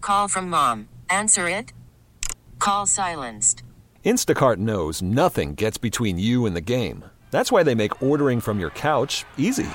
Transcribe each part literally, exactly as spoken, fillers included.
call from mom. Answer it. Call silenced. Instacart knows nothing gets between you and the game. That's why they make ordering from your couch easy.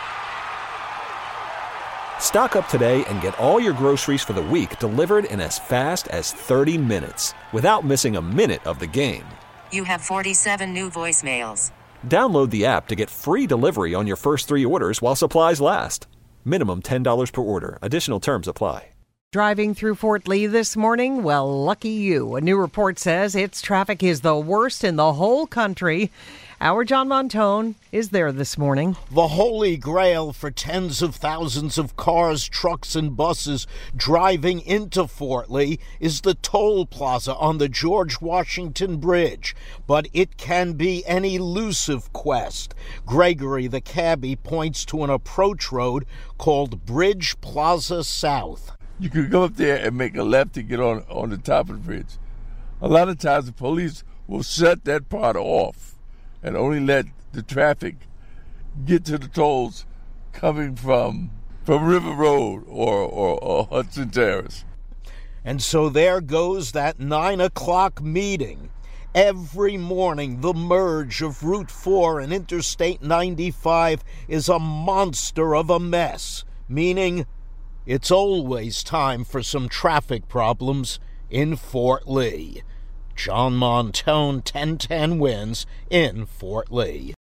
Stock up today and get all your groceries for the week delivered in as fast as thirty minutes without missing a minute of the game. You have forty-seven new voicemails. Download the app to get free delivery on your first three orders while supplies last. Minimum ten dollars per order. Additional terms apply. Driving through Fort Lee this morning? Well, lucky you. A new report says its traffic is the worst in the whole country. Our John Montone is there this morning. The holy grail for tens of thousands of cars, trucks, and buses driving into Fort Lee is the toll plaza on the George Washington Bridge. But it can be an elusive quest. Gregory, the cabbie, points to an approach road called Bridge Plaza South. You could go up there and make a left to get on, on the top of the bridge. A lot of times the police will shut that part off and only let the traffic get to the tolls coming from from River Road or, or, or Hudson Terrace. And so there goes that nine o'clock meeting. Every morning, the merge of Route four and Interstate ninety-five is a monster of a mess, meaning it's always time for some traffic problems in Fort Lee. John Montone, ten ten wins in Fort Lee.